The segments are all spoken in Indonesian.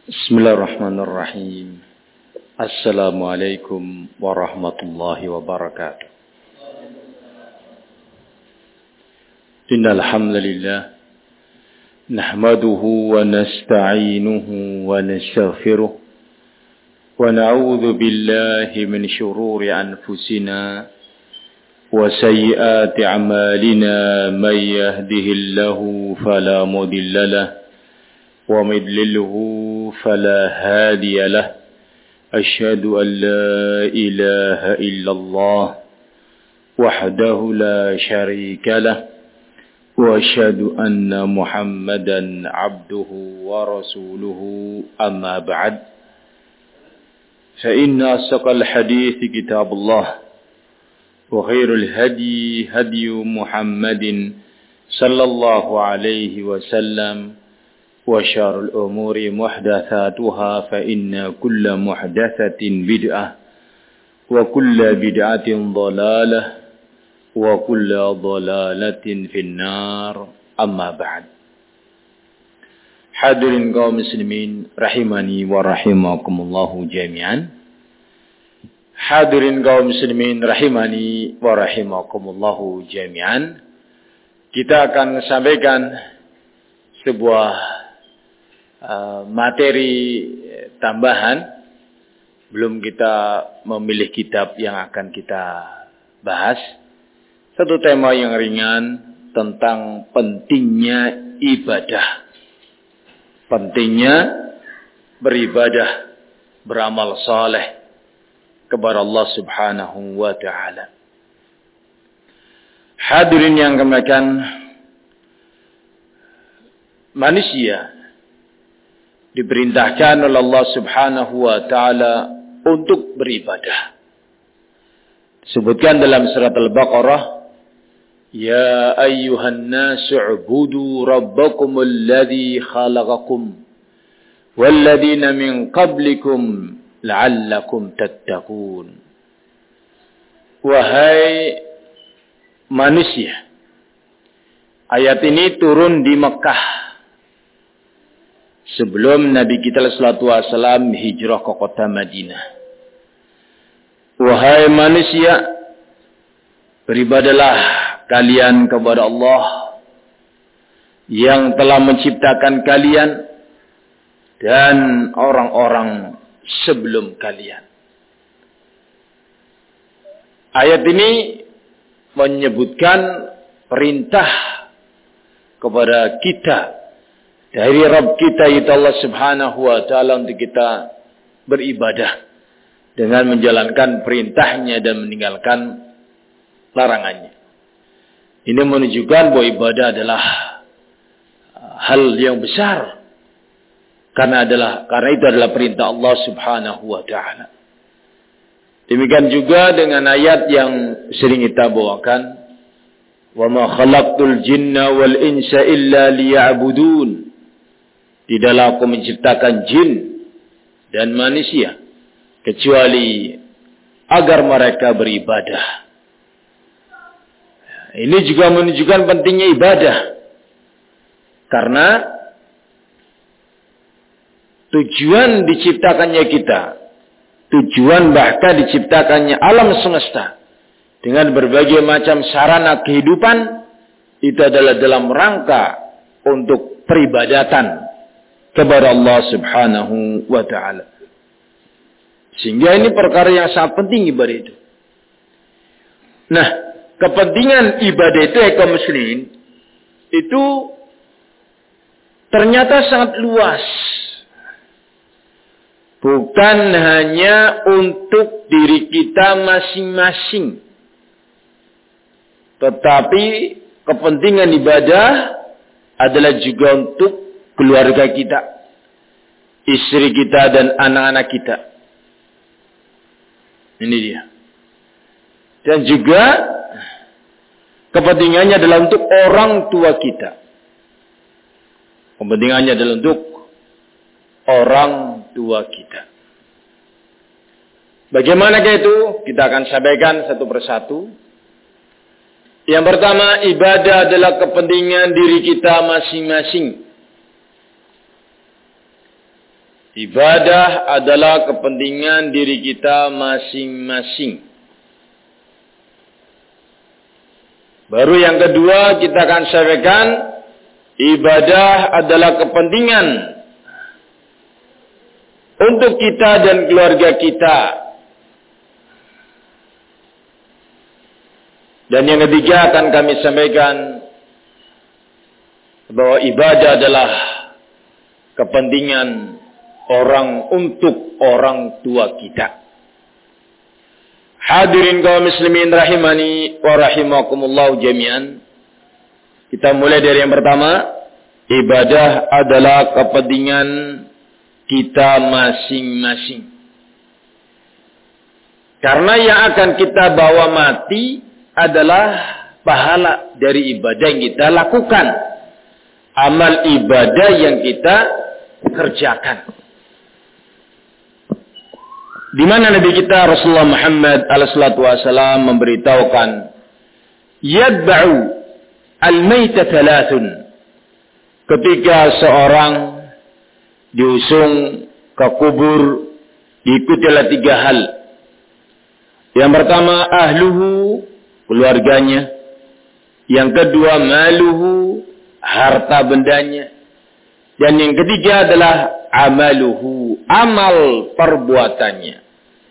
Bismillahirrahmanirrahim. Assalamualaikum warahmatullahi wabarakatuh. Innal hamdalillah nahmaduhu wa nasta'inuhu wa nastaghfiruh wa na'udzu billahi min shururi anfusina wa sayyiati a'malina may yahdihillahu fala mudilla lahu wa may yudlilhu فلا هادي له أشهد أن لا إله إلا الله وحده لا شريك له وأشهد أن محمدا عبده ورسوله أما بعد فإن أصدق الحديث كتاب الله وخير الهدي هدي محمد صلى الله عليه وسلم وشر الأمور محدثاتها فإن كل محدثة بدعة وكل بدعة ضلالة وكل ضلالة في النار أما بعد. Hadirin kaum muslimin rahimani wa rahimakumullahu jami'an. Hadirin kaum muslimin rahimani wa rahimakumullahu jami'an. Kita akan sampaikan sebuah materi tambahan. Belum kita memilih kitab yang akan kita bahas. Satu tema yang ringan tentang pentingnya ibadah. Pentingnya beribadah, beramal saleh kepada Allah Subhanahu wa ta'ala. Hadirin yang kemuliaan, manusia diperintahkan oleh Allah Subhanahu wa ta'ala untuk beribadah. Disebutkan dalam surat Al-Baqarah, Ya ayyuhan nasu ubudu rabbakumul ladzi khalaqakum walladzina min qablikum la'allakum tattaqun. Wahai manusia, ayat ini turun di Mekah sebelum Nabi kita sallallahu alaihi wasallam hijrah ke kota Madinah. Wahai manusia, beribadalah kalian kepada Allah yang telah menciptakan kalian dan orang-orang sebelum kalian. Ayat ini menyebutkan perintah kepada kita dari Rabb kita itu Allah Subhanahu wa ta'ala untuk kita beribadah dengan menjalankan perintahnya dan meninggalkan larangannya. Ini menunjukkan bahwa ibadah adalah hal yang besar karena itu adalah perintah Allah Subhanahu wa ta'ala. Demikian juga dengan ayat yang sering kita bawakan, wa ma khalaqtul jinna wal insa illa liya'budun. Tidaklah aku menciptakan jin dan manusia kecuali agar mereka beribadah. Ini juga menunjukkan pentingnya ibadah. Karena tujuan diciptakannya kita, tujuan bahkan diciptakannya alam semesta dengan berbagai macam sarana kehidupan, itu adalah dalam rangka untuk peribadatan kepada Allah Subhanahu wa ta'ala. Sehingga ini perkara yang sangat penting ibadah itu. Nah, kepentingan ibadah itu kaum muslimin itu ternyata sangat luas. Bukan hanya untuk diri kita masing-masing, tetapi kepentingan ibadah adalah juga untuk keluarga kita, istri kita dan anak-anak kita. Ini dia. Dan juga kepentingannya adalah untuk orang tua kita. Kepentingannya adalah untuk orang tua kita. Bagaimanakah itu? Kita akan sampaikan satu persatu. Yang pertama, ibadah adalah kepentingan diri kita masing-masing. Ibadah adalah kepentingan diri kita masing-masing. Baru yang kedua kita akan sampaikan, ibadah adalah kepentingan untuk kita dan keluarga kita. Dan yang ketiga akan kami sampaikan bahwa ibadah adalah kepentingan orang untuk orang tua kita. Hadirin kaum muslimin rahimani wa rahimakumullah jami'an. Kita mulai dari yang pertama. Ibadah adalah kepentingan kita masing-masing. Karena yang akan kita bawa mati adalah pahala dari ibadah yang kita lakukan. Amal ibadah yang kita kerjakan. Di mana Nabi kita Rasulullah Muhammad alaihissalatu wassalam memberitahukan, yadba'u al-maita thalathun. Ketika seorang diusung ke kubur, diikuti oleh 3 hal. Yang pertama, ahluhu, keluarganya. Yang kedua, maluhu, harta bendanya. Dan yang ketiga adalah amaluhu, amal perbuatannya.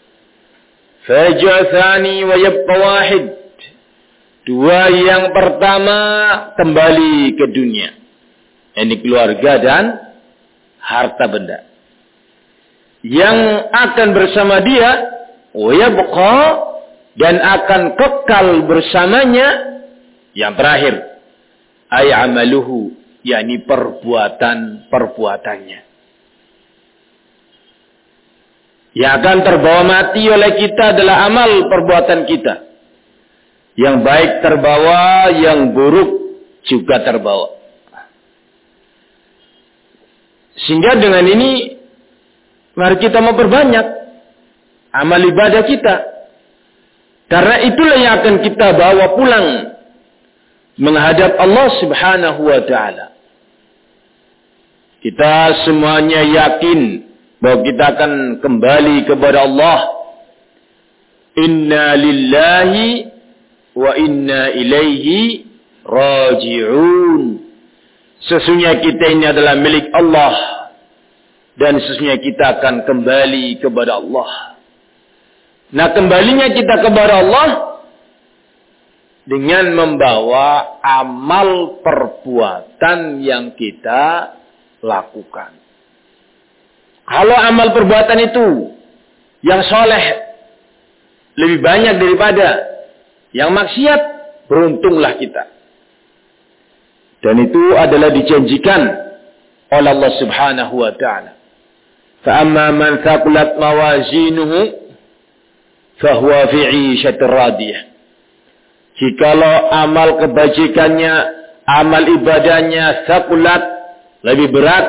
Fajathani wa yabqa wahid. 2 yang pertama kembali ke dunia. Ini keluarga dan harta benda. Yang akan bersama dia, wa yabqa, dan akan kekal bersamanya. Yang terakhir, ay amaluhu, yakni perbuatannya. Yang akan terbawa mati oleh kita adalah amal perbuatan kita. Yang baik terbawa, yang buruk juga terbawa. Sehingga dengan ini, mari kita memperbanyak amal ibadah kita. Karena itulah yang akan kita bawa pulang menghadap Allah Subhanahu wa ta'ala. Kita semuanya yakin bahwa kita akan kembali kepada Allah. Inna lillahi wa inna ilaihi raji'un. Sesungguhnya kita ini adalah milik Allah. Dan sesungguhnya kita akan kembali kepada Allah. Nah, kembalinya kita kepada Allah dengan membawa amal perbuatan yang kita lakukan. Kalau amal perbuatan itu yang soleh lebih banyak daripada yang maksiat, beruntunglah kita. Dan itu adalah dijanjikan oleh Allah Subhanahu wa ta'ala. Fa'amma man thaqulat mawazinuhu fahuwa fi 'ishatir radiyah. Jikalau amal kebajikannya, amal ibadahnya thaqulat, lebih berat,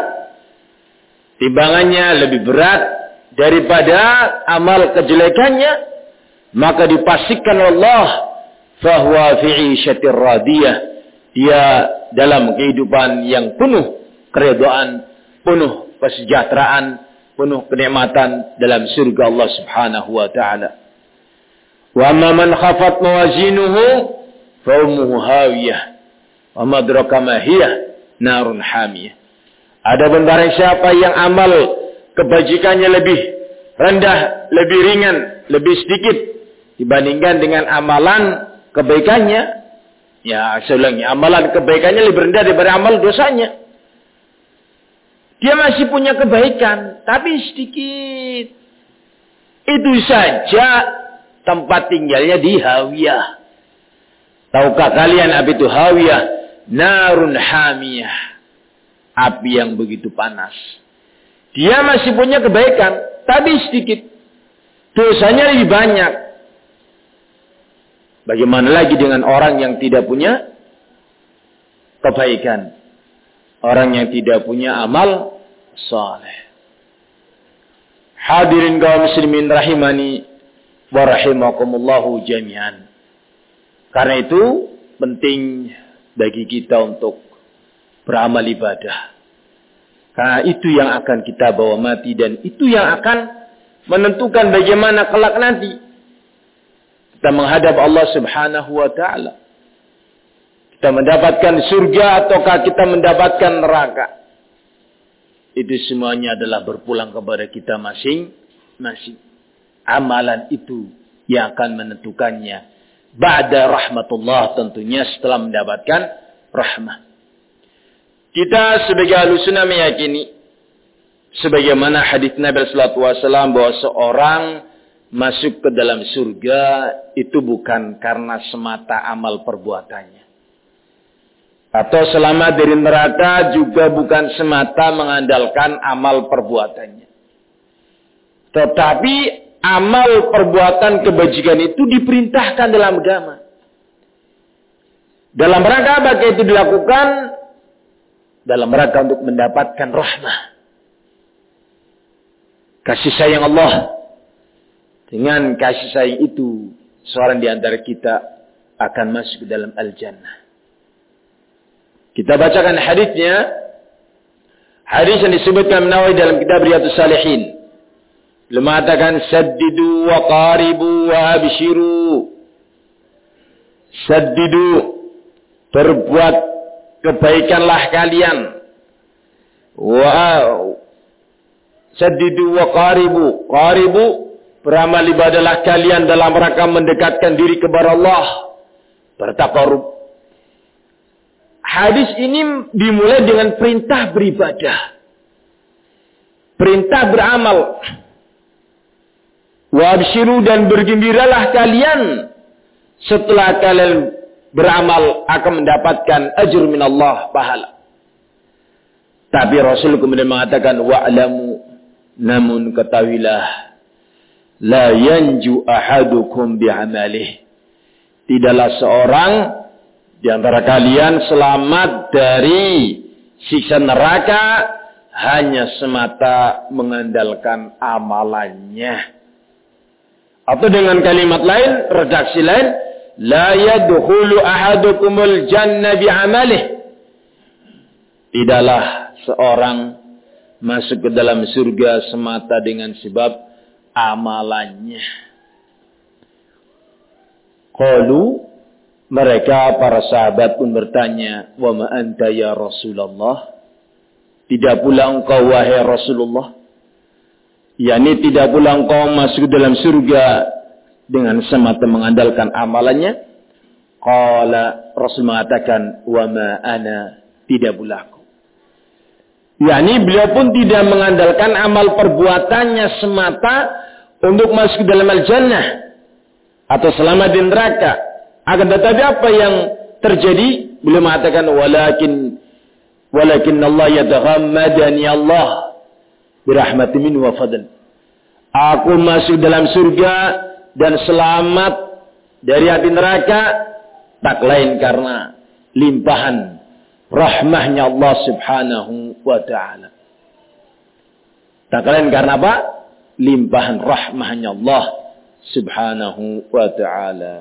timbangannya lebih berat daripada amal kejelekannya, maka dipastikan Allah fahuwa fi 'ishatir radiyah. Dia dalam kehidupan yang penuh keridhaan, penuh kesejahteraan, penuh kenikmatan dalam surga Allah Subhanahu wa ta'ala. Wa amma man khafat mawazinuhu fa ummuhu hawiyah wa ma adraka ma hiya narun hamiyah. Adapun barang siapa yang amal kebajikannya lebih rendah, lebih ringan, lebih sedikit dibandingkan dengan amalan kebaikannya, ya, saya ulangi, amalan kebaikannya lebih rendah daripada amal dosanya. Dia masih punya kebaikan, tapi sedikit. Itu saja tempat tinggalnya di hawiyah. Tahukah kalian apa itu hawiyah? Narun hamiyah. Api yang begitu panas. Dia masih punya kebaikan, tapi sedikit. Dosanya lebih banyak. Bagaimana lagi dengan orang yang tidak punya kebaikan? Orang yang tidak punya amal saleh. Hadirin kaum muslimin rahimani wa rahimakumullahu jami'an. Karena itu penting bagi kita untuk beramal ibadah. Nah, itu yang akan kita bawa mati dan itu yang akan menentukan bagaimana kelak nanti kita menghadap Allah Subhanahu wa taala. Kita mendapatkan surga ataukah kita mendapatkan neraka. Itu semuanya adalah berpulang kepada kita masing-masing. Amalan itu yang akan menentukannya. Ba'da rahmatullah, tentunya setelah mendapatkan rahmah. Kita sebagai Ahlussunnah meyakini sebagaimana hadis Nabi sallallahu alaihi wasallam bahwa seorang masuk ke dalam surga itu bukan karena semata amal perbuatannya. Atau selamat dari neraka juga bukan semata mengandalkan amal perbuatannya. Tetapi amal perbuatan kebajikan itu diperintahkan dalam agama. Dalam rangka apa itu dilakukan? Dalam rangka untuk mendapatkan rahmah. Kasih sayang Allah. Dengan kasih sayang itu, seorang di antara kita akan masuk ke dalam al-jannah. Kita bacakan hadisnya. Hadis yang disebutkan Nawawi dalam kitab Riyadhus Shalihin. Beliau mengatakan saddidu wa qaribu wa abshiru. Saddidu, berbuat kebaikanlah kalian. Saddidu wa qaribu. Qaribu, beramal ibadahlah kalian dalam rangka mendekatkan diri kepada Allah. Bertaqarrub. Hadis ini dimulai dengan perintah beribadah. Perintah beramal. Wabshiru, dan bergembiralah kalian setelah kalian beramal akan mendapatkan ajr min Allah, pahala. Tapi Rasul kemudian mengatakan wa'lamu, namun ketahuilah, la yanju ahadukum bi'amalih. Tidaklah seorang di antara kalian selamat dari siksa neraka hanya semata mengandalkan amalannya. Atau dengan kalimat lain, redaksi lain, la yadkhulu ahadukumul jannah bi'amalih. Tidaklah seorang masuk ke dalam surga semata dengan sebab amalannya. Qalu, mereka para sahabat pun bertanya, wa ma anta ya Rasulullah? Tidak pula engkau wahai Rasulullah? yakni tidak pula engkau masuk dalam surga dengan semata mengandalkan amalannya. Qala, Rasul mengatakan, wa ma ana, tidak pula aku. yakni beliau pun tidak mengandalkan amal perbuatannya semata untuk masuk dalam al-jannah atau selamat di neraka. Akan tetapi apa yang terjadi? Beliau mengatakan walakin Allah yataghammadani Allah birahmati minhu wa fadl. Aku masuk dalam surga dan selamat dari api neraka tak lain karena limpahan rahmahnya Allah Subhanahu wa ta'ala. Tak lain karena apa? Limpahan rahmahnya Allah Subhanahu wa ta'ala.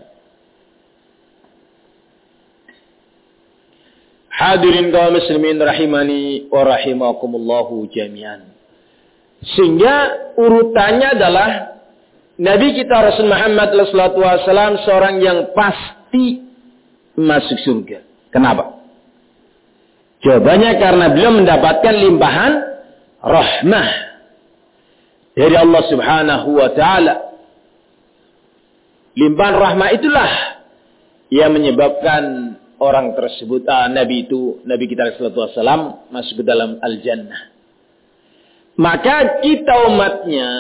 Hadirin kaum muslimin rahimani wa rahimakumullahu jami'an. Sehingga urutannya adalah Nabi kita Rasul Muhammad sallallahu alaihi wasallam seorang yang pasti masuk surga. Kenapa? Jawabannya karena beliau mendapatkan limpahan rahmah dari Allah Subhanahu wa ta'ala. Limpahan rahmah itulah yang menyebabkan orang tersebut, Nabi kita sallallahu alaihi wasallam masuk ke dalam al-jannah. Maka kita umatnya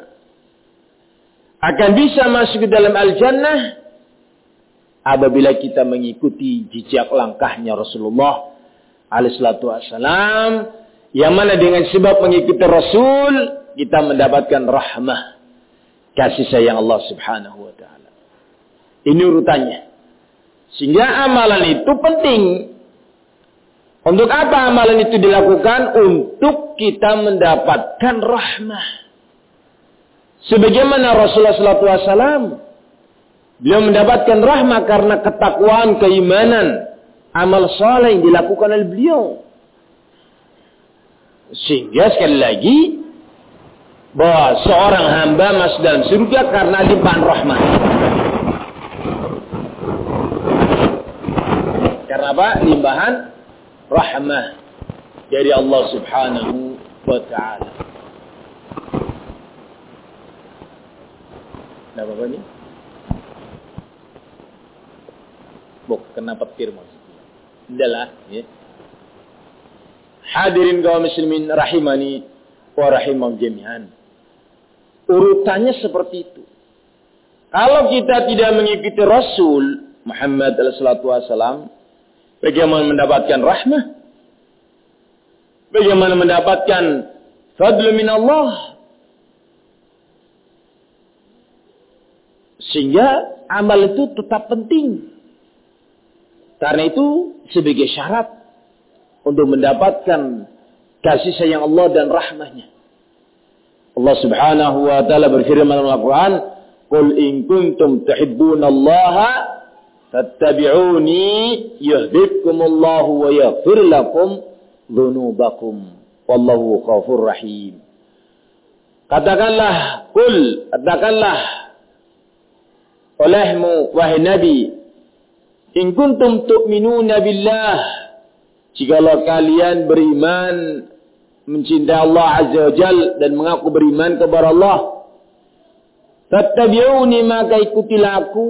akan bisa masuk ke dalam al-jannah apabila kita mengikuti jejak langkahnya Rasulullah alaihi wasallam, yang mana dengan sebab mengikuti Rasul kita mendapatkan rahmah, kasih sayang Allah Subhanahu wa ta'ala. Ini urutannya. Sehingga amalan itu penting. Untuk apa amalan itu dilakukan? Untuk kita mendapatkan rahmah. Sebagaimana Rasulullah SAW, beliau mendapatkan rahmah karena ketakwaan, keimanan, amal saleh yang dilakukan oleh beliau. Sehingga sekali lagi bahwa seorang hamba masuk dalam surga karena limpahan rahmat. Karena apa? Limpahan rahmah dari Allah Subhanahu wa ta'ala. Kenapa apa ini? Kena petir maksudnya. Adalah, ya. Hadirin kaum muslimin rahimani wa rahimahum jami'an. Urutannya seperti itu. Kalau kita tidak mengikuti Rasul Muhammad sallallahu alaihi wasallam, bagaimana mendapatkan rahmah? Bagaimana mendapatkan fadlu min Allah? Sehingga amal itu tetap penting. Karena itu sebagai syarat untuk mendapatkan kasih sayang Allah dan rahmahnya. Allah Subhanahu wa ta'ala berfirman dalam Al-Quran, "Qul in kuntum tuhibbunallaha fattabi'uni yuhibbukumullahu wa yaghfir lakum dzunubakum wallahu ghafurur rahim." Katakanlah olehmu wahai Nabi, in kuntum tu'minuna billah, jikalau kalian beriman, mencintai Allah Azza wa Jal dan mengaku beriman kepada Allah, fattabi'uni, maka ikutilah aku.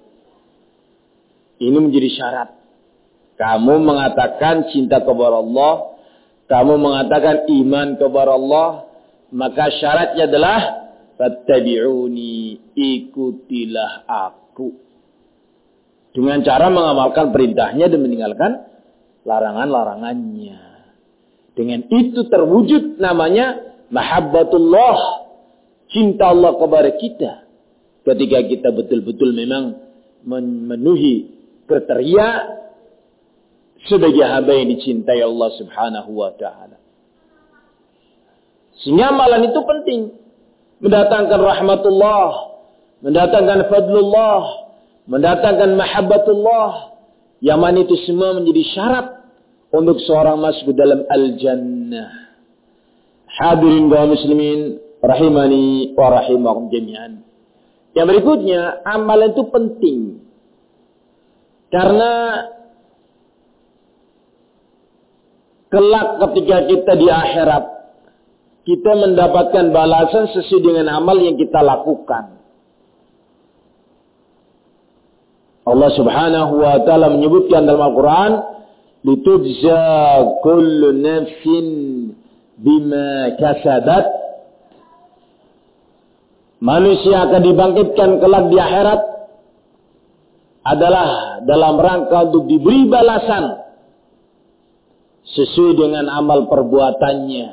Ini menjadi syarat. Kamu mengatakan cinta kepada Allah, kamu mengatakan iman kepada Allah, maka syaratnya adalah fattabi'uni, ikutilah aku. Dengan cara mengamalkan perintahnya dan meninggalkan larangan-larangannya. Dengan itu terwujud namanya mahabbatullah, cinta Allah kepada kita. Ketika kita betul-betul memang memenuhi kriteria sebagai hamba yang dicintai Allah Subhanahu wa ta'ala. Sehingga amalan itu penting. Mendatangkan rahmatullah, mendatangkan fadlullah, mendatangkan mahabbatullah. Yang mana itu semua menjadi syarat untuk seorang masuk ke dalam al-jannah. Hadirin kaum muslimin rahimani wa rahimakum jami'an. Yang berikutnya, amalan itu penting. Karena kelak ketika kita di akhirat, kita mendapatkan balasan sesuai dengan amal yang kita lakukan. Allah Subhanahu wa ta'ala menyebutkan dalam Al-Quran, litujza kullu nafsin bima kasabat. Manusia akan dibangkitkan kelak di akhirat adalah dalam rangka untuk diberi balasan sesuai dengan amal perbuatannya.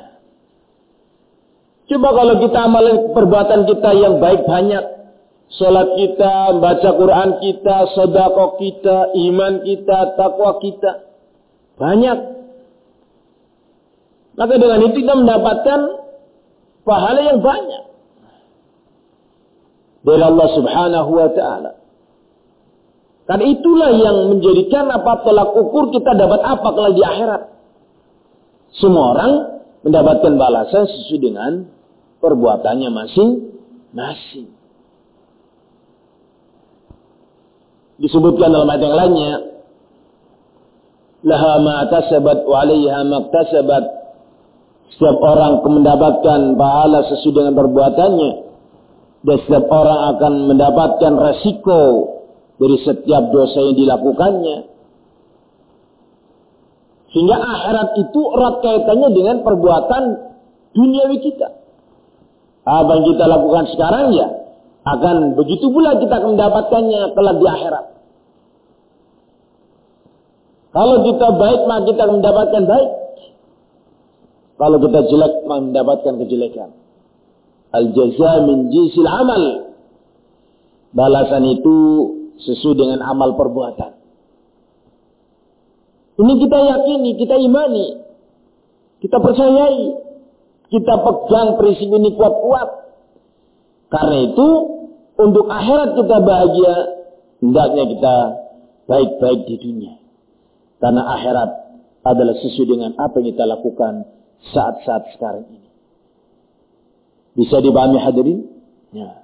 Coba kalau kita amalkan perbuatan kita yang baik banyak. Salat kita, baca Quran kita, sedekah kita, iman kita, takwa kita. Banyak. Maka dengan itu kita mendapatkan pahala yang banyak dari Allah Subhanahu wa ta'ala. Karena itulah yang menjadikan apa tolak ukur kita dapat apa kelak di akhirat. Semua orang mendapatkan balasan sesuai dengan perbuatannya masing-masing. Disebutkan dalam ayat yang lainnya, laha ma kasabat wa 'alaiha ma iktasabat. Setiap orang akan mendapatkan pahala sesuai dengan perbuatannya, dan setiap orang akan mendapatkan resiko dari setiap dosa yang dilakukannya. Sehingga akhirat itu erat kaitannya dengan perbuatan duniawi kita. Apa yang kita lakukan sekarang ya akan begitu pula kita akan mendapatkannya kelak di akhirat. Kalau kita baik, maka kita akan mendapatkan baik. Kalau kita jelek, maka mendapatkan kejelekan. Al-jaza min jinsil amal. Balasan itu sesuai dengan amal perbuatan. Ini kita yakini, kita imani, kita percayai, kita pegang prinsip ini kuat-kuat. Karena itu, untuk akhirat kita bahagia, hendaknya kita baik-baik di dunia. Karena akhirat adalah sesuai dengan apa yang kita lakukan saat-saat sekarang ini. Bisa dipahami hadirin? Ya.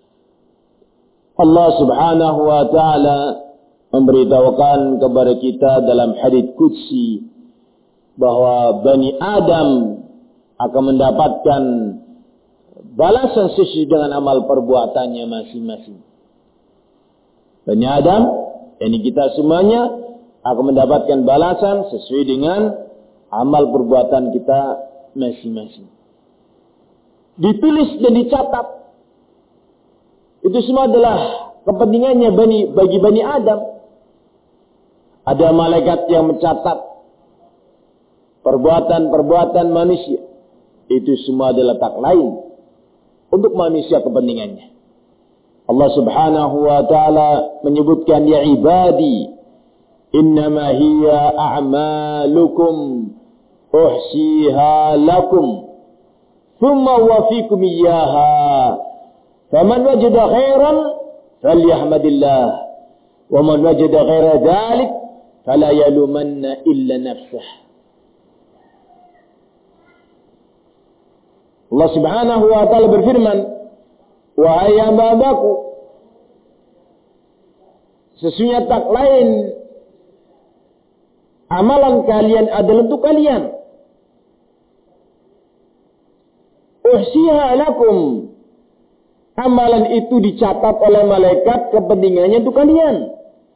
Allah Subhanahu wa taala memberitahukan kepada kita dalam hadits qudsi bahwa Bani Adam akan mendapatkan balasan sesuai dengan amal perbuatannya masing-masing. Bani Adam, yakni kita semuanya akan mendapatkan balasan sesuai dengan amal perbuatan kita masing-masing. Ditulis dan dicatat. Itu semua adalah kepentingannya bagi Bani Adam. Ada malaikat yang mencatat perbuatan-perbuatan manusia. Itu semua adalah tak lain untuk manusia kepentingannya. Allah Subhanahu wa taala menyebutkan, ya ibadi, innama hiya a'malukum uhsiha lakum thumma wafikum iyyaha faman wajada khairan falyahmadillah wa man wajada ghaira dhalik fala yalumanna illa nafsah. Allah Subhanahu wa taala berfirman, wahai hamba-hambaku, sesungguhnya tak lain amalan kalian adalah untuk kalian. Uhsiha lakum. Amalan itu dicatat oleh malaikat kepentingannya untuk kalian.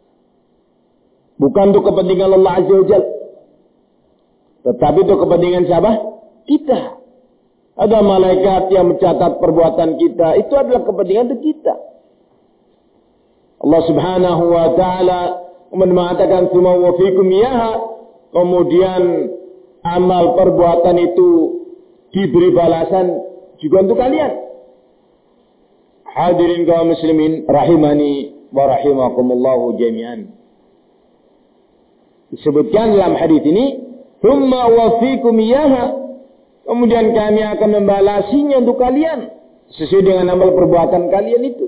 Bukan untuk kepentingan Allah Azza wa Jalla. Tetapi untuk kepentingan siapa? Kita. Ada malaikat yang mencatat perbuatan kita. Itu adalah kepentingan untuk kita. Allah Subhanahu wa ta'ala mengatakan, "Tsumma wafikum iyaha." Kemudian amal perbuatan itu diberi balasan juga untuk kalian. Hadirin kaum muslimin rahimani wa rahimakumullahu jami'an. Disebutkan dalam hadis ini, "Tsumma wafikum iyaha." Kemudian kami akan membalasinya untuk kalian sesuai dengan amal perbuatan kalian itu.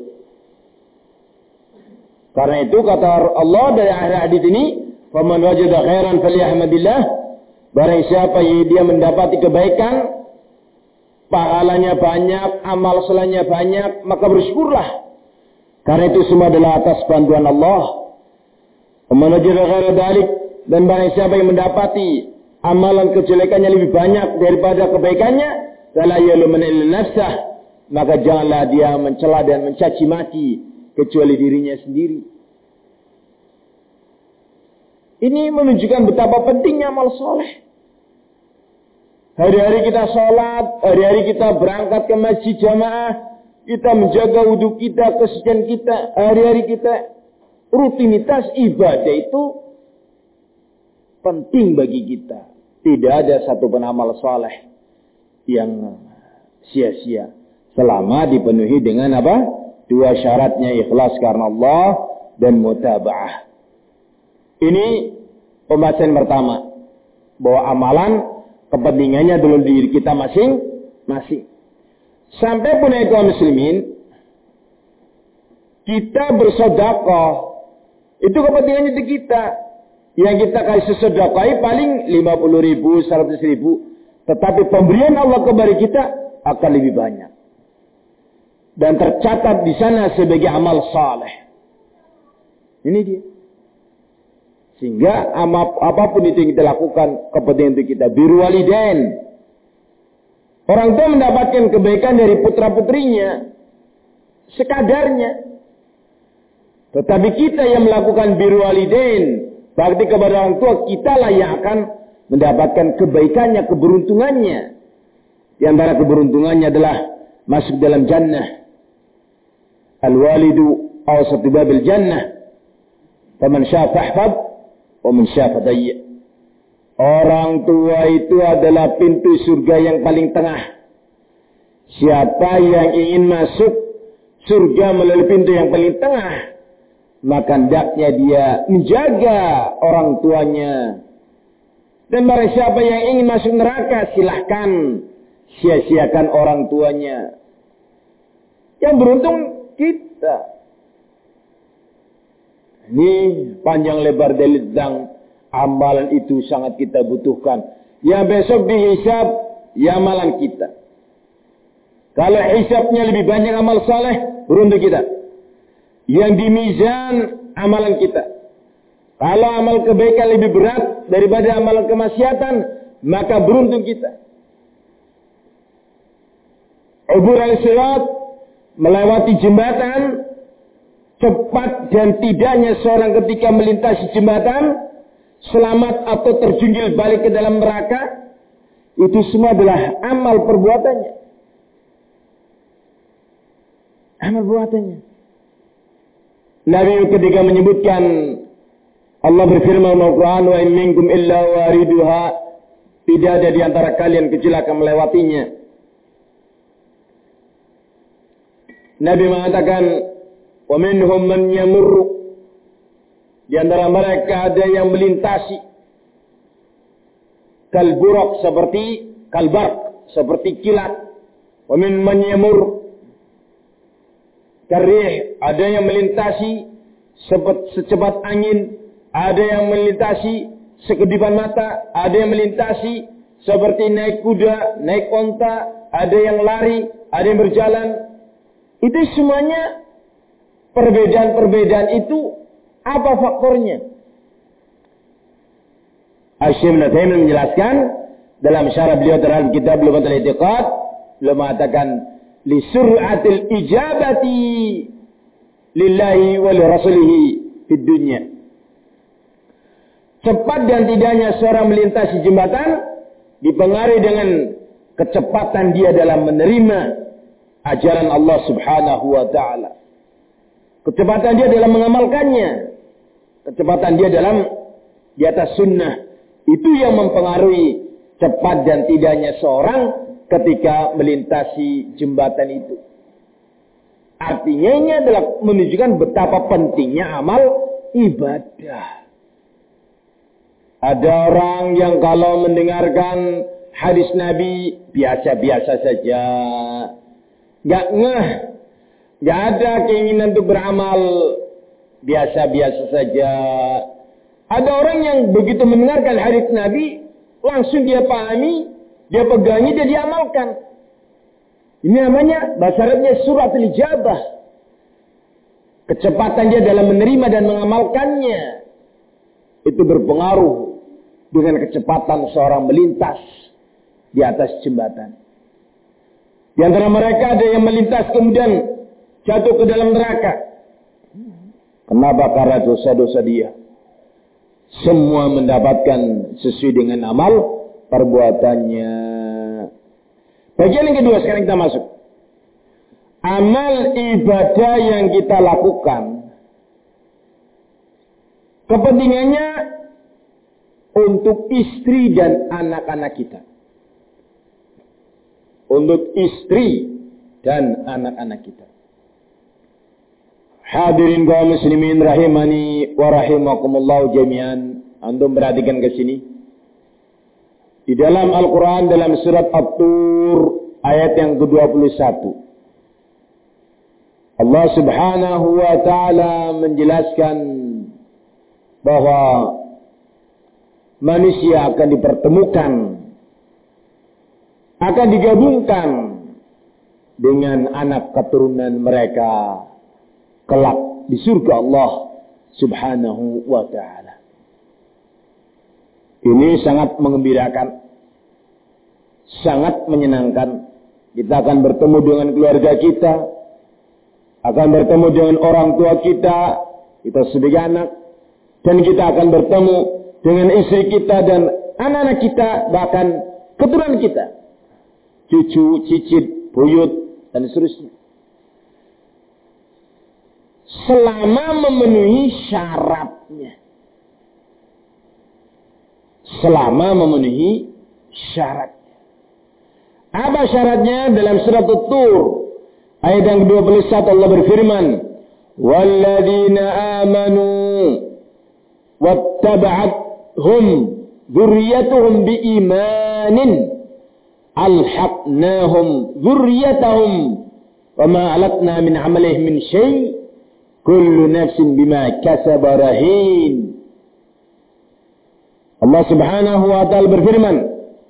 Karena itu kata Allah dari akhir hadis ini, "Faman wajada khairan falyahmadillah." Barang siapa yang dia mendapati kebaikan, pahalanya banyak, amal solehnya banyak, maka bersyukurlah. Karena itu semua adalah atas bantuan Allah. Faman wajada ghaira dzalik, dan barang siapa yang mendapati amalan kejelekannya lebih banyak daripada kebaikannya, fala yalumanna illa nafsah, maka janganlah dia mencela dan mencaci maki kecuali dirinya sendiri. Ini menunjukkan betapa pentingnya amal soleh. Hari-hari kita sholat, hari-hari kita berangkat ke masjid jamaah, kita menjaga wudhu kita, kesucian kita, hari-hari kita rutinitas ibadah itu penting bagi kita. Tidak ada satu pun amal soleh yang sia-sia selama dipenuhi dengan apa? Dua syaratnya, ikhlas karena Allah dan mutaba'ah. Ini pembahasan pertama, bahwa amalan kepentingannya adalah diri kita masing-masing. Sampai pun kaum muslimin, kita bersedekah, itu kepentingannya di kita. Yang kita kasih sedekah paling 50.000, 100.000. Tetapi pemberian Allah kepada kita akan lebih banyak. Dan tercatat di sana sebagai amal saleh. Ini dia. Sehingga apapun itu yang kita lakukan, kepentingan itu kita. Birrul walidain. Orang tua mendapatkan kebaikan dari putra-putrinya sekadarnya. Tetapi kita yang melakukan birrul walidain, bakti kepada orang tua, kitalah yang akan mendapatkan kebaikannya, keberuntungannya. Di antara keberuntungannya adalah masuk dalam jannah. Al-walidu awsatu babil jannah. Faman syaa fahfad wa man syaa fadayya. Orang tua itu adalah pintu surga yang paling tengah. Siapa yang ingin masuk surga melalui pintu yang paling tengah, maka hendaknya dia menjaga orang tuanya. Dan barang siapa yang ingin masuk neraka, silahkan sia-siakan orang tuanya. Yang beruntung kita. Ini panjang lebar dalil tentang amalan itu sangat kita butuhkan. yang besok dihisab ya amalan kita. Kalau hisabnya lebih banyak amal saleh, beruntung kita. Yang di mizan amalan kita. Kalau amal kebaikan lebih berat daripada amal kemaksiatan, maka beruntung kita. Ubur al-sirat, melewati jembatan, cepat dan tidaknya seorang ketika melintasi jembatan, selamat atau terjunjul balik ke dalam neraka, itu semua adalah amal perbuatannya. Amal perbuatannya. Nabi ketika menyebutkan, Allah berfirman dalam Al-Quran, wa in minkum illa wariduha, tidak ada di antara kalian kecuali akan melewatinya. Nabi mengatakan, wa minhum man yamurru, di antara mereka ada yang melintasi kalburaq, seperti kalbarq, seperti kilat. Wa min man yamur karih, ada yang melintasi secepat angin, ada yang melintasi sekedipan mata, ada yang melintasi seperti naik kuda, naik onta, ada yang lari, ada yang berjalan. Itu semuanya perbedaan-perbedaan itu apa faktornya? Asy-Syaikh Ibnu Taimiyah menjelaskan dalam syarah beliau terhadap kitab Lumatul I'tiqad, beliau mengatakan li sur'atil ijabati lillahi wa li rasulihi fid dunya. Cepat dan tidaknya seorang melintasi jembatan dipengaruhi dengan kecepatan dia dalam menerima ajaran Allah Subhanahu wa taala. Kecepatan dia dalam mengamalkannya. Kecepatan dia dalam di atas sunnah. Itu yang mempengaruhi cepat dan tidaknya seorang ketika melintasi jembatan itu. Artinya ini adalah menunjukkan betapa pentingnya amal ibadah. Ada orang yang kalau mendengarkan hadis Nabi biasa-biasa saja. Gak ngeh. Gak ada keinginan untuk beramal. Biasa-biasa saja. Ada orang yang begitu mendengarkan hadis Nabi, langsung dia pahami, dia pegangi, dia diamalkan. Ini namanya bahasa Arabnya suratul ijabah. Kecepatan dia dalam menerima dan mengamalkannya. Itu berpengaruh dengan kecepatan seorang melintas di atas jembatan. Di antara mereka ada yang melintas kemudian jatuh ke dalam neraka. Kenapa? Karena dosa-dosa dia. Semua mendapatkan sesuai dengan amal perbuatannya. Bagian yang kedua sekarang kita masuk. Amal ibadah yang kita lakukan, kepentingannya untuk istri dan anak-anak kita. Untuk istri dan anak-anak kita. Hadirin kaum muslimin rahimani wa rahimakumullah jami'an. Antum perhatikan ke sini. Di dalam Al-Quran dalam surat At-Tur ayat yang ke-21. Allah Subhanahu wa taala menjelaskan bahwa manusia akan dipertemukan, akan digabungkan dengan anak keturunan mereka kelak di surga Allah Subhanahu wa taala. Ini sangat mengembirakan, sangat menyenangkan. Kita akan bertemu dengan keluarga kita, akan bertemu dengan orang tua kita sebagai anak, dan kita akan bertemu dengan istri kita dan anak-anak kita, bahkan keturunan kita, cucu, cicit, buyut, dan seterusnya. Selama memenuhi syaratnya. Selama memenuhi syaratnya. Apa syaratnya? Dalam surat At-Tur ayat yang ke-21 Allah berfirman, "Walladzina amanu wattaba'athum dzurriyyatuhum biimanin alhaqnahum dzurriyyatahum wama alatna min 'amalihim min syai' kullu nafsin bima kasabat rahin." Allah Subhanahu wa taala berfirman,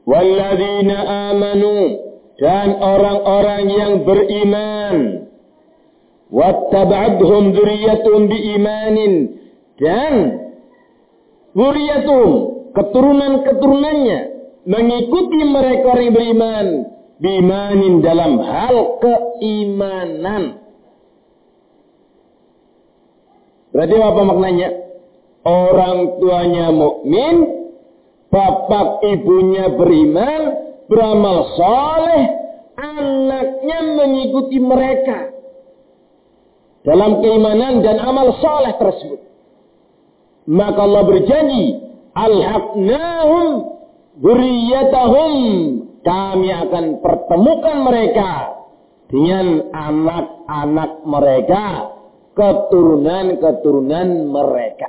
Walladzina amanu, dan orang-orang yang beriman. Wattaba'adhum dzurriyyatuhum biimanin, dan dzurriyyatuhum, keturunan-keturunannya mengikuti mereka orang yang beriman, biimanin, dalam hal keimanan. Berarti apa maknanya? Orang tuanya mukmin, bapak ibunya beriman, beramal saleh, anaknya mengikuti mereka dalam keimanan dan amal saleh tersebut. Maka Allah berjanji, alhaqnahum dzurriyyatahum, kami akan pertemukan mereka dengan anak-anak mereka, keturunan-keturunan mereka.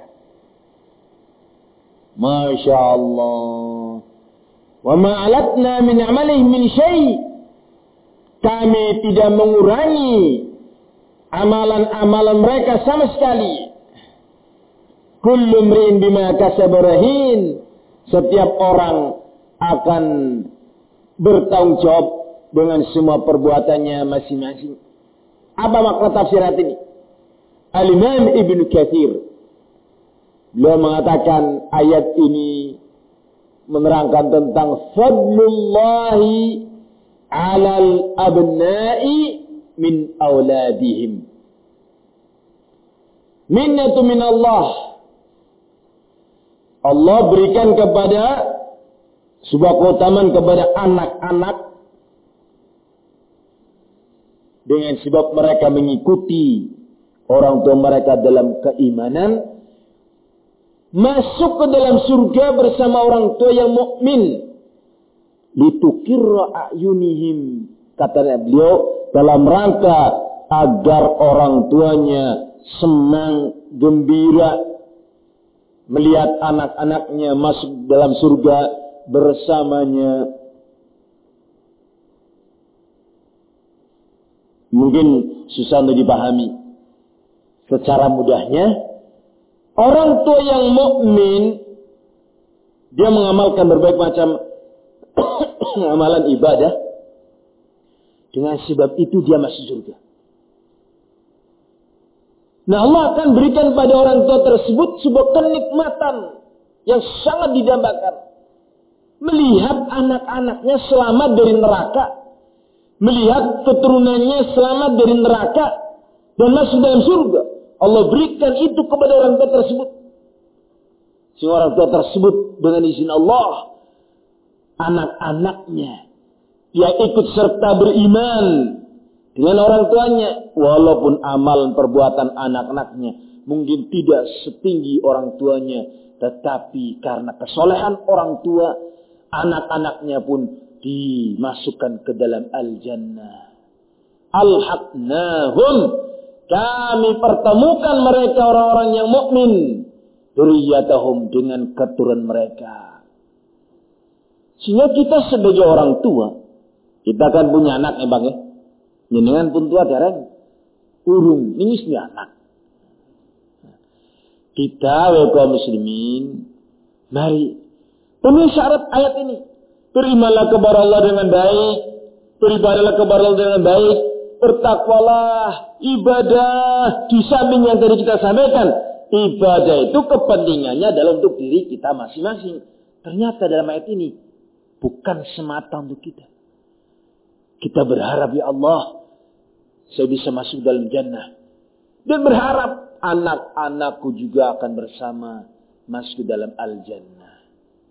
Masya Allah. Wa ma'alatna min amalihim min syai', kami tidak mengurangi amalan-amalan mereka sama sekali. Kullu mri'in bima kasaba rahin, setiap orang akan bertanggung jawab dengan semua perbuatannya masing-masing. Apa makna tafsirat ini? Al-Imam Ibnu Katsir, beliau mengatakan ayat ini menerangkan tentang fadlullahi 'alal abna'i min auladihim. Minnatu min Allah. Allah berikan kepada sebuah keutamaan kepada anak-anak dengan sebab mereka mengikuti orang tua mereka dalam keimanan, masuk ke dalam surga bersama orang tua yang mukmin. Litukirra a'yunihim, kata beliau, dalam rangka agar orang tuanya senang, gembira melihat anak-anaknya masuk dalam surga bersamanya. Mungkin susah untuk dipahami. Secara mudahnya, orang tua yang mukmin, dia mengamalkan berbagai macam amalan ibadah. Dengan sebab itu dia masuk surga. Nah, Allah akan berikan pada orang tua tersebut sebuah kenikmatan yang sangat didambakan. Melihat anak-anaknya selamat dari neraka. Melihat keturunannya selamat dari neraka dan masuk dalam surga. Allah berikan itu kepada orang tua tersebut. Sehingga orang tua tersebut dengan izin Allah, anak-anaknya dia ikut serta beriman dengan orang tuanya, walaupun amal perbuatan anak-anaknya mungkin tidak setinggi orang tuanya, tetapi karena kesolehan orang tua, anak-anaknya pun dimasukkan ke dalam al-jannah. Alhaqnahum, kami pertemukan mereka orang-orang yang mukmin, dzurriyyatahum, dengan keturunan mereka. Sehingga kita sebagai orang tua, kita kan punya anak ya Bang ya. Jenengan pun tua dereng urung ini anak. Kita kaum muslimin, mari penuhi syarat ayat ini. Berimanlah kepada Allah dengan baik, beribadahlah kepada Allah dengan baik, bertakwalah, ibadah. Di samping yang tadi kita sampaikan, ibadah itu kepentingannya adalah untuk diri kita masing-masing. Ternyata dalam ayat ini bukan semata untuk kita. Kita berharap, ya Allah, saya bisa masuk dalam jannah. Dan berharap anak-anakku juga akan bersama masuk dalam al-jannah.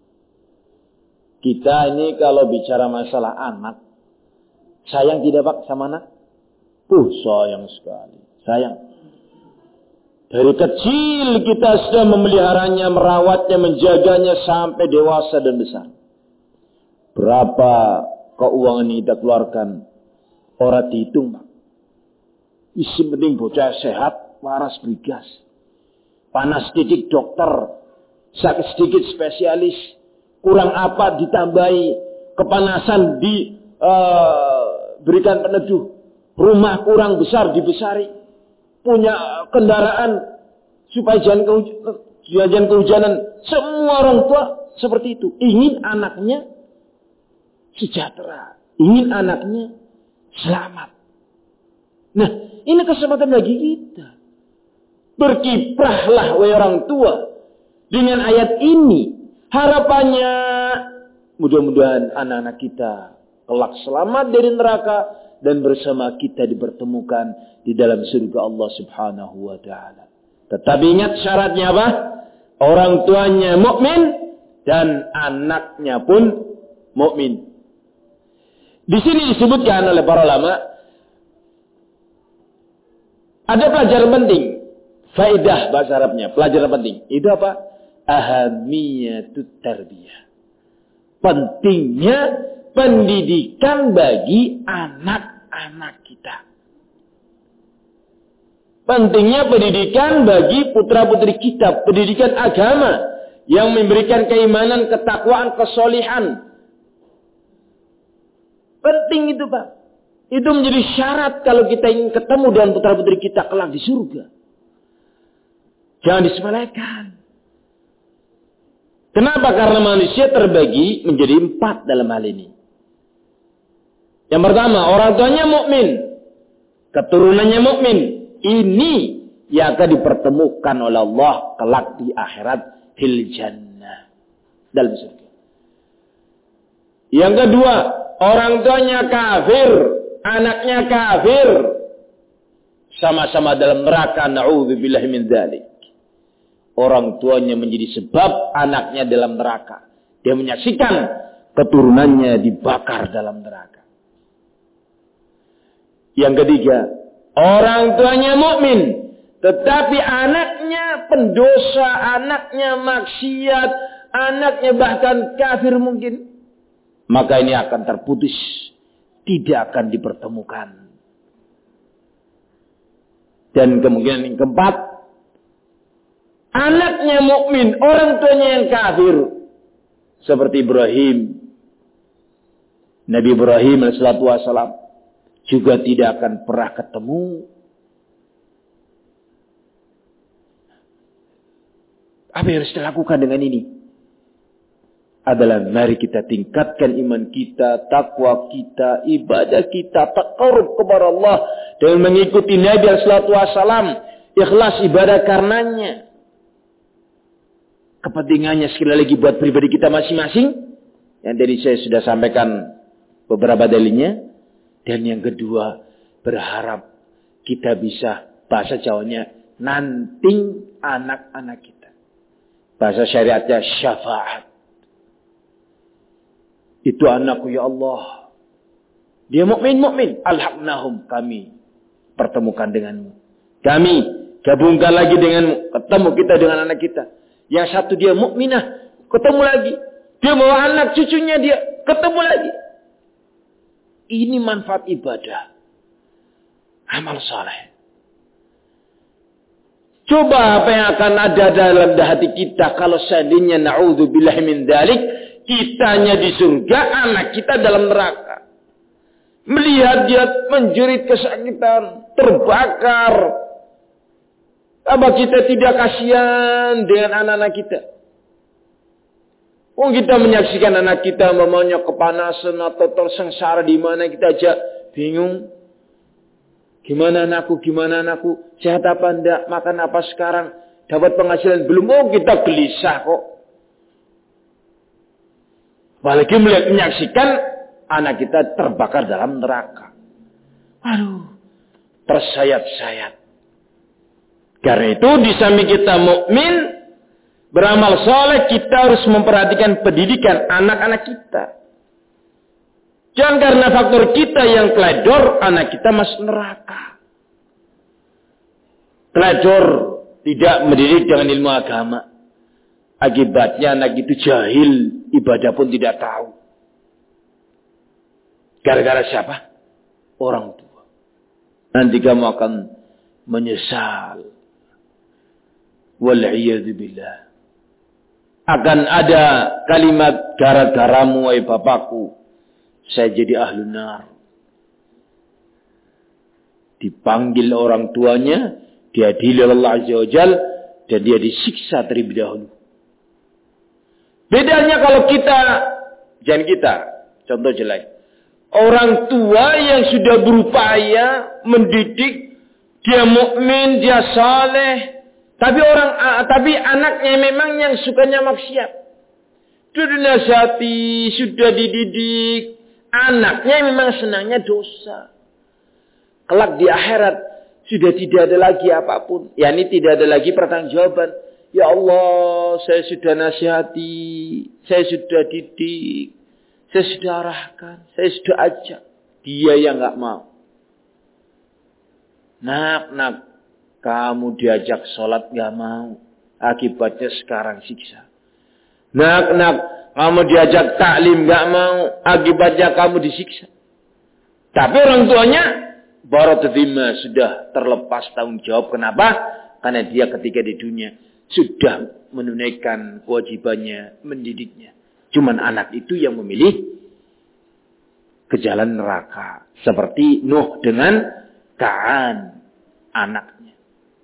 Kita ini kalau bicara masalah anak, sayang tidak Pak sama anak? Sayang sekali. Sayang. Dari kecil kita sudah memeliharanya, merawatnya, menjaganya sampai dewasa dan besar. Berapa keuangan yang kita keluarkan orang dihitung Pak. Isi penting bocah sehat, waras brigas. Panas sedikit dokter, sakit sedikit spesialis, kurang apa ditambahi, kepanasan diberikan peneduh, rumah kurang besar dibesari, punya kendaraan supaya jangan kehujanan. Semua orang tua seperti itu, ingin anaknya sejahtera. Ingin anaknya selamat. Nah, ini kesempatan bagi kita. Berkiprahlah wahai orang tua dengan ayat ini. Harapannya mudah-mudahan anak-anak kita kelak selamat dari neraka dan bersama kita dipertemukan di dalam surga Allah Subhanahu wa taala. Tetapi ingat syaratnya apa? Orang tuanya mukmin dan anaknya pun mukmin. Di sini disebutkan oleh para ulama ada pelajaran penting. Faidah bahasa Arabnya, pelajaran penting. Itu apa? Ahamiyatut tarbiyah. Pentingnya pendidikan bagi anak-anak kita. Pentingnya pendidikan bagi putra-putri kita. Pendidikan agama yang memberikan keimanan, ketakwaan, kesolihan. Penting itu, Pak. Itu menjadi syarat kalau kita ingin ketemu dengan putra-putri kita kelak di surga. Jangan disepelekan. Kenapa? Karena manusia terbagi menjadi 4 dalam hal ini. Yang pertama, orang tuanya mukmin, keturunannya mukmin. Ini yang akan dipertemukan oleh Allah kelak di akhirat fil jannah, dalam surga. Yang kedua, orang tuanya kafir, anaknya kafir, sama-sama dalam neraka. Na'udzubillahi min dzalik. Orang tuanya menjadi sebab anaknya dalam neraka. Dia menyaksikan keturunannya dibakar dalam neraka. Yang ketiga, orang tuanya mukmin, tetapi anaknya pendosa, anaknya maksiat, anaknya bahkan kafir mungkin. Maka ini akan terputus, tidak akan dipertemukan. Dan kemungkinan yang keempat, anaknya mukmin, orang tuanya yang kafir. Seperti Ibrahim. Nabi Ibrahim alaihissalam juga tidak akan pernah ketemu. Apa yang harus dilakukan dengan ini? Adalah mari kita tingkatkan iman kita, takwa kita, ibadah kita, taqarrub kepada Allah dengan mengikuti Nabi SAW, ikhlas ibadah karenanya. Kepentingannya sekali lagi buat pribadi kita masing-masing. Yang tadi saya sudah sampaikan beberapa dalilnya. Dan yang kedua, berharap kita bisa, bahasa Jawanya, nanting anak-anak kita. Bahasa syariatnya syafaat. Itu anakku ya Allah. Dia mukmin. Alhaqnahum, kami pertemukan denganmu. Kami gabungkan lagi denganmu. Ketemu kita dengan anak kita. Yang satu dia mukminah, ketemu lagi. Dia bawa anak cucunya dia, ketemu lagi. Ini manfaat ibadah. Amal saleh. Coba apa yang akan ada dalam hati kita kalau seandainya na'udzubillahi min dzalik, kitanya di surga, anak kita dalam neraka. Melihat dia menjerit kesakitan, terbakar. Apa kita tidak kasihan dengan anak-anak kita? Oh, kita menyaksikan anak kita memangnya kepanasan atau tersengsara di mana, kita aja bingung. Gimana anakku? Sehat apa enggak? Makan apa sekarang? Dapat penghasilan belum? Oh, kita gelisah kok. Apalagi menyaksikan anak kita terbakar dalam neraka. Aduh, tersayat-sayat. Karena itu di samping kita mukmin, beramal soleh, kita harus memperhatikan pendidikan anak-anak kita. Jangan karena faktor kita yang teledor, anak kita masuk neraka. Teledor, tidak mendidik dengan ilmu agama. Akibatnya anak itu jahil, ibadah pun tidak tahu. Gara-gara siapa? Orang tua. Nanti kamu akan menyesal. Wal'iyadzubillah. Akan ada kalimat gara-garamu, wahai bapakku, saya jadi ahlun nar. Dipanggil orang tuanya, diadili oleh Allah Azza wa Jalla, dan dia disiksa terlebih dahulu. Bedanya kalau kita, jangan kita, Contoh jelek. Orang tua yang sudah berupaya mendidik, dia mukmin, dia saleh, tapi anaknya memang yang sukanya maksiat. Sudah dinasihati, sudah dididik, anaknya memang senangnya dosa. Kelak di akhirat sudah tidak ada lagi apapun. Yani tidak ada lagi pertanggungjawaban. Ya Allah, saya sudah nasihati, saya sudah didik, saya sudah arahkan, saya sudah ajak. Dia yang enggak mau. Nak, kamu diajak sholat enggak mau. Akibatnya sekarang siksa. Nak, kamu diajak taklim enggak mau. Akibatnya kamu disiksa. Tapi orang tuanya baratadzimma sudah terlepas tanggung jawab. Kenapa? Karena dia ketika di dunia sudah menunaikan kewajibannya mendidiknya. Cuman anak itu yang memilih ke jalan neraka. Seperti Nuh dengan Kaan anaknya.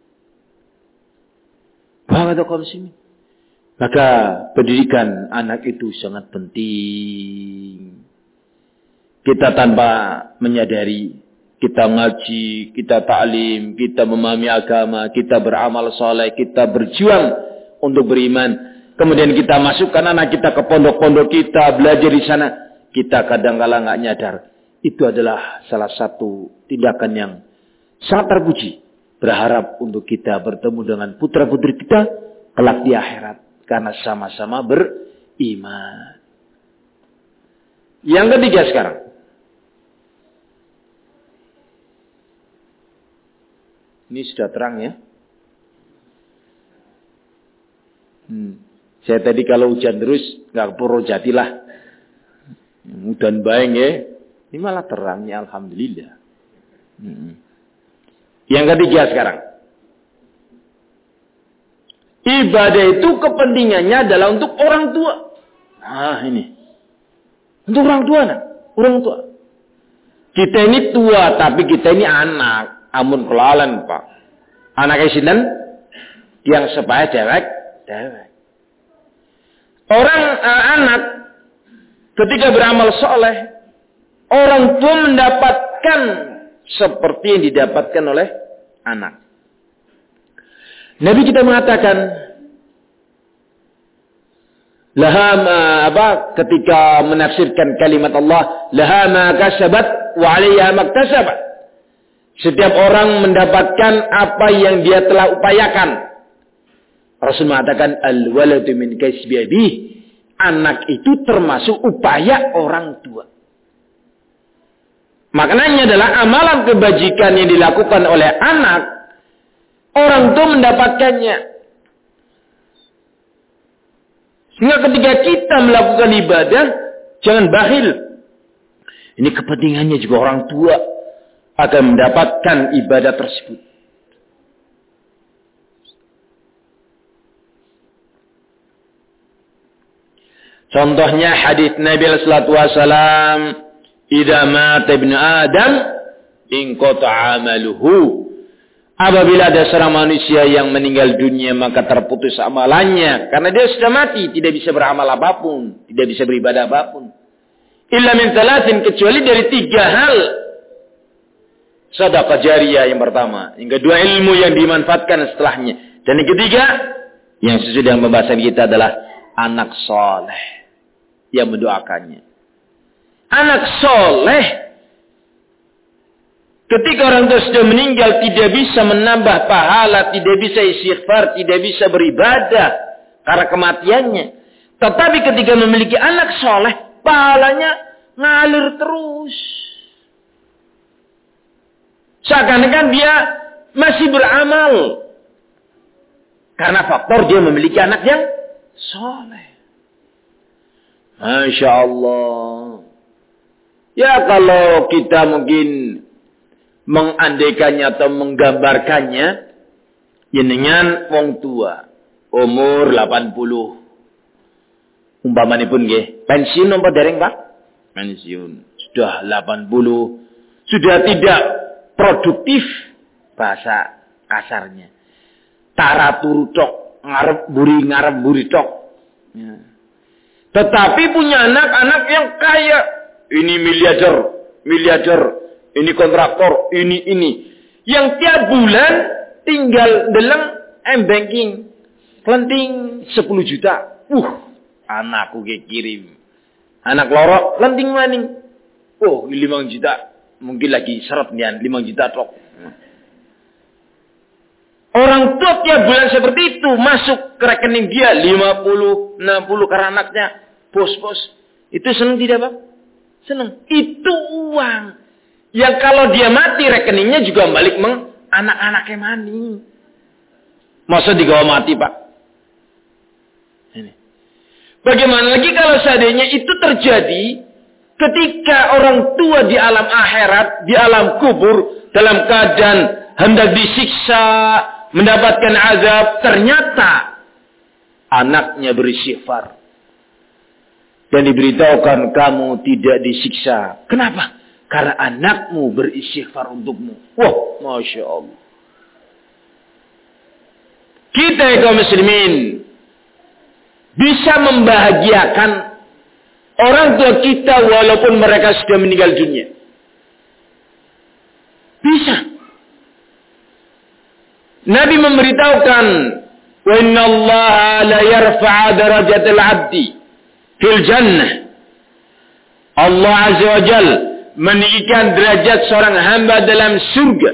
Maka pendidikan anak itu sangat penting. Kita tanpa menyadari, kita ngaji, kita ta'lim, kita memahami agama, kita beramal soleh, kita berjuang untuk beriman. Kemudian kita masukkan anak kita ke pondok-pondok kita, belajar di sana. Kita kadang-kala nggak nyadar. Itu adalah salah satu tindakan yang sangat terpuji. Berharap untuk kita bertemu dengan putra-putri kita kelak di akhirat. Karena sama-sama beriman. Yang ketiga sekarang. Ini sudah terang ya. Saya tadi kalau hujan terus nggak perlu jadilah. Hujan baik ya. Ini malah terangnya alhamdulillah. Yang ketiga sekarang. Ibadah itu kepentingannya adalah untuk orang tua. Nah ini. Untuk orang tua. Orang tua. Kita ini tua tapi kita ini anak. Amun kelalan pak. Anaknya sinten yang supaya dewek. Orang anak ketika beramal soleh, orang tua mendapatkan seperti yang didapatkan oleh anak. Nabi kita mengatakan, ketika menafsirkan kalimat Allah, laha ma kasabat wa 'alaiha maktasabat. Setiap orang mendapatkan apa yang dia telah upayakan. Rasul mengatakan al-waladu min kasbi abi. Anak itu termasuk upaya orang tua. Maknanya adalah amalan kebajikan yang dilakukan oleh anak, orang tua mendapatkannya. Sehingga ketika kita melakukan ibadah, jangan bakhil. Ini kepentingannya juga orang tua akan mendapatkan ibadah tersebut. Contohnya hadis Nabi sallallahu alaihi wasallam, "Idza mata ibnu Adam, inqata'a amaluhu." Apabila ada seorang manusia yang meninggal dunia, maka terputus amalannya. Karena dia sudah mati, tidak bisa beramal apapun, tidak bisa beribadah apapun. Illa min thalathin, kecuali dari 3 hal. Sedekah jariyah yang pertama. Yang kedua, ilmu yang dimanfaatkan setelahnya. Dan yang ketiga, yang sesuai dengan pembahasan kita adalah anak soleh yang mendoakannya. Anak soleh, ketika orang tua sudah meninggal, tidak bisa menambah pahala, tidak bisa istighfar, tidak bisa beribadah karena kematiannya. Tetapi ketika memiliki anak soleh, pahalanya ngalir terus. Seakan-akan dia masih beramal. Karena faktor dia memiliki anak yang soleh. Masya Allah. Ya kalau kita mungkin mengandaikannya atau menggambarkannya, jenengan wong tua, umur 80. Umpamanipun nggih, pensiun apa dereng, Pak? Pensiun. Sudah 80. Sudah tidak produktif bahasa kasarnya. Tara turu tok, ngarep buri tok. Ya. Tetapi punya anak-anak yang kaya, ini miliarder, ini kontraktor, ini. Yang tiap bulan tinggal deleng banking, kelenting 10 juta. Anakku kirim. Anak loro kelenting maning. 5 juta. Mungkin lagi seret nian 5 juta tok. Orang tua tiap bulan seperti itu masuk ke rekening dia 50, 60 karena anaknya. Bos. Itu senang tidak, Pak? Senang. Itu uang. Yang kalau dia mati rekeningnya juga balik anak-anaknya mani. Masa digawa mati, Pak? Ini. Bagaimana lagi kalau seandainya itu terjadi ketika orang tua di alam akhirat, di alam kubur, dalam keadaan hendak disiksa, mendapatkan azab, ternyata anaknya beristighfar. Dan diberitahukan kamu tidak disiksa. Kenapa? Karena anakmu beristighfar untukmu. Wah, Masya Allah. Kita kaum muslimin bisa membahagiakan orang tua kita walaupun mereka sudah meninggal dunia. Bisa. Nabi memberitahukan, "Wa inna Allah la yarfa'a darajatal 'abdi fil jannah." Allah Azza wa Jalla meninggikan derajat seorang hamba dalam surga.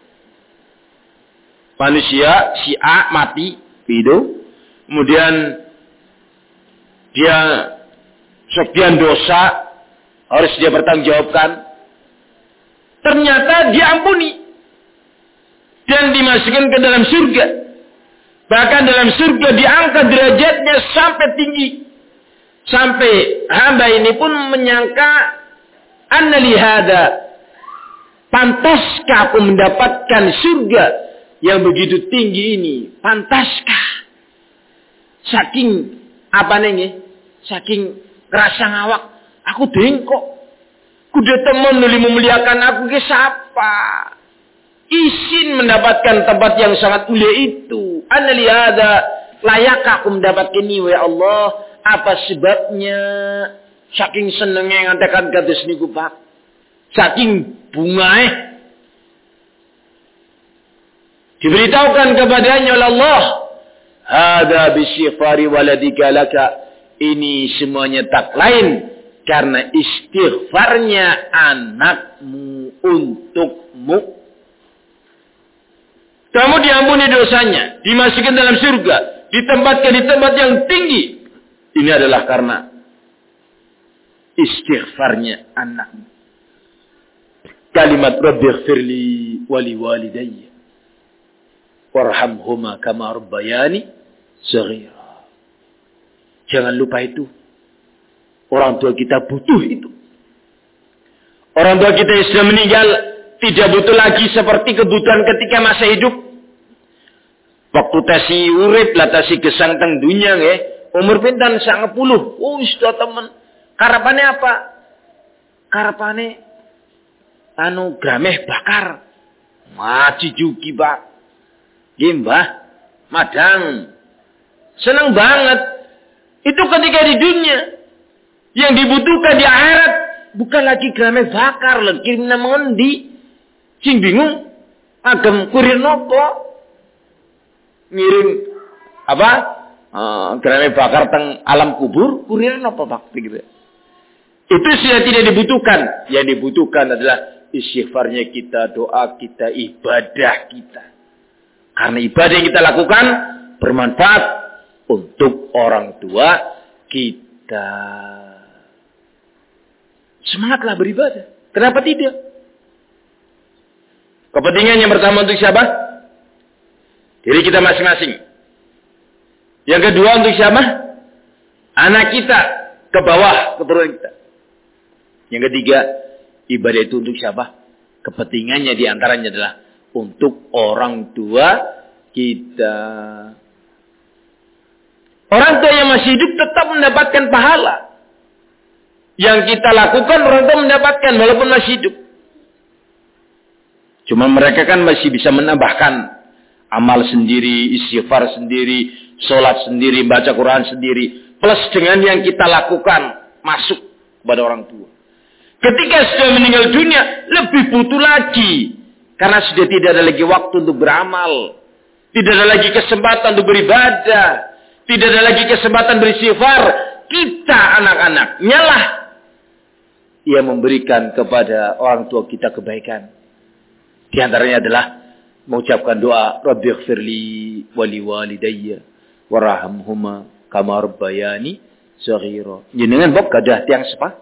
Manusia si A mati, hidup, kemudian dia sekian dosa harus dia bertanggungjawabkan. Ternyata diampuni dan dimasukkan ke dalam surga. Bahkan dalam surga diangkat derajatnya sampai tinggi. Sampai hamba ini pun menyangka, anna lihada, pantaskah aku mendapatkan surga yang begitu tinggi ini? Pantaskah? Saking apa nih? Saking rasa ngawak, aku bengkok. Kuda teman nuli memuliakan aku ke siapa? Izin mendapatkan tempat yang sangat mulia itu. Anna lihada, layak aku mendapatkan ini, ya Allah. Apa sebabnya? Saking senengnya ngatakan gadis niku, Pak. Saking bungae. Diberitahukan kepadanya oleh Allah, "Hada bisyifari waladika laka." Ini semuanya tak lain karena istighfarnya anakmu untukmu. Kamu diampuni dosanya, dimasukkan dalam surga, ditempatkan di tempat yang tinggi. Ini adalah karena istighfarnya anakmu. Kalimat Rabbighfirli wali walidayya warhamhuma kama rabbayani shaghira. Jangan lupa itu. Orang tua kita butuh itu. Orang tua kita yang sudah meninggal tidak butuh lagi seperti kebutuhan ketika masa hidup. Waktu tasi urip lah tasi gesang teng dunya nggih. Umur pinten 90. Oh, sudah temen. Karepane apa? Karepane grameh bakar. Maci juki, Pak. Nggih, Mbah. Madang. Senang banget. Itu ketika di dunia. Yang dibutuhkan di akhirat bukan lagi grameh bakar, lagi mengendi. Sing bingung. Agem kurir nopo? Ngirim apa? Grameh bakar teng alam kubur, kurir nopo, Pak? Gitu. Itu sudah tidak dibutuhkan. Yang dibutuhkan adalah istighfarnya kita, doa kita, ibadah kita. Karena ibadah yang kita lakukan bermanfaat untuk orang tua kita. Semangatlah beribadah. Kenapa tidak? Kepentingan yang pertama untuk siapa? Diri kita masing-masing. Yang kedua untuk siapa? Anak kita ke bawah keturunan kita. Yang ketiga, ibadah itu untuk siapa? Kepentingannya diantaranya adalah untuk orang tua kita. Orang tua yang masih hidup tetap mendapatkan pahala. Yang kita lakukan orang tua mendapatkan walaupun masih hidup. Cuma mereka kan masih bisa menambahkan amal sendiri, istighfar sendiri, sholat sendiri, baca Quran sendiri. Plus dengan yang kita lakukan masuk kepada orang tua. Ketika sudah meninggal dunia, lebih butuh lagi. Karena sudah tidak ada lagi waktu untuk beramal. Tidak ada lagi kesempatan untuk beribadah. Tidak ada lagi kesempatan beristighfar. Kita anak-anaknya lah yang memberikan kepada orang tua kita kebaikan. Di antaranya adalah mengucapkan doa, Rabbighfirli wali walidayya warhamhuma kama rabbayani shaghira. Jenengan bok gadah tiang sepa?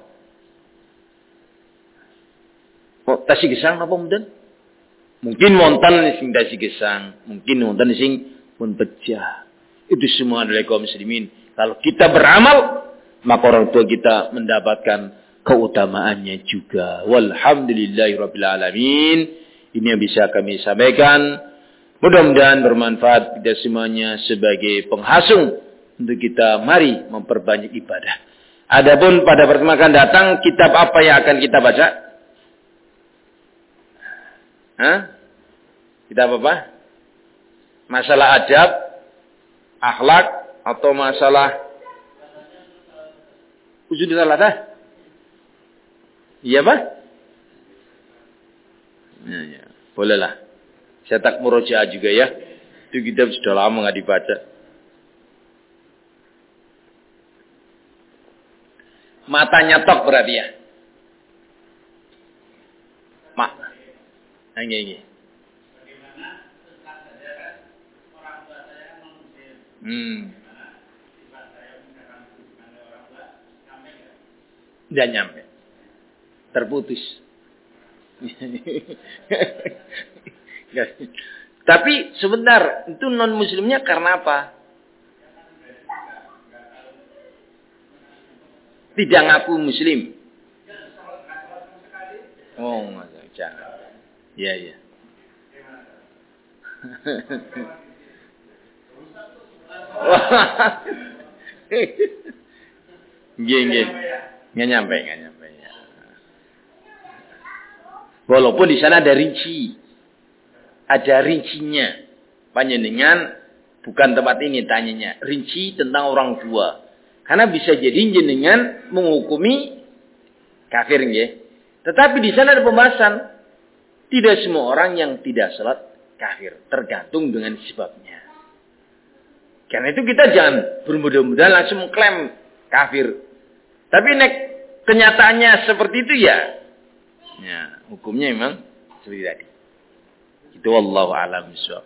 Kok tasi gesang apa mungkin? Mungkin wonten sing tasi gesang, mungkin wonten sing pun pecah. Itu semua adalah kaum muslimin. Kalau kita beramal, maka orang tua kita mendapatkan keutamaannya juga. Walhamdulillahirabbil alamin. Ini yang bisa kami sampaikan. Mudah-mudahan bermanfaat kita semuanya sebagai penghasung untuk kita mari memperbanyak ibadah. Adapun pada pertemuan akan datang, kitab apa yang akan kita baca? Kitab apa? Masalah adab, akhlak, atau masalah usul salah? Iya, Pak? Ya. Bolehlah. Saya tak murojaah juga ya. Itu kitab sudah lama nggak dibaca. Matanya tok berarti ya. Mak. Ini. Tidak nyampe. Terputus. Tapi sebentar, itu non muslimnya karena apa? Tidak ngaku muslim. Oh, jangan. Iya. Nggih. Nggak nyampe. Walaupun di sana ada rinci. Ada rincinya. Panjenengan bukan tempat ini tanyanya. Rinci tentang orang tua. Karena bisa jadi jenengan menghukumi kafir nggih. Tetapi di sana ada pembahasan. Tidak semua orang yang tidak salat kafir. Tergantung dengan sebabnya. Karena itu kita jangan bermudah-mudahan langsung mengklaim kafir. Tapi kenyataannya seperti itu ya. Ya, hukumnya memang seperti tadi. Itu wallahu a'lam bishawab.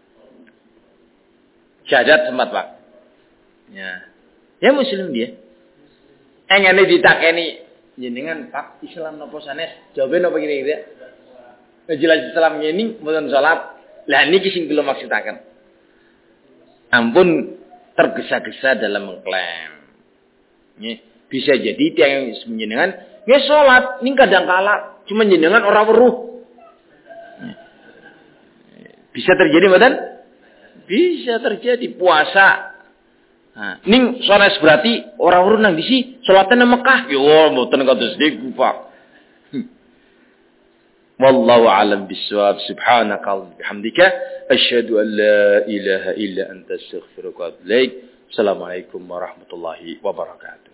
Syahadat sempat, Pak. Ya muslim dia. Engane ditakeni jenengan Pak Islam napa sanes? Jawabe napa kira gitu ya? Jelas Islam ngene mboten salat. Lah niki sing kula maksudaken. Ampun tergesa-gesa dalam mengklaim. Bisa jadi tiang jenengan nggih salat ning kadang kala cuma jenengan ora weruh. Bisa terjadi mboten? Bisa terjadi puasa. Ning sanes berarti ora weruh nang disi salate nang Mekah. Yo mboten kados niku, Pak. Wallahu a'lam bishawab. Subhanaka bihamdika asyhadu an la ilaha illa anta astaghfiruka wa atubu ilaik. Assalamualaikum warahmatullahi wabarakatuh.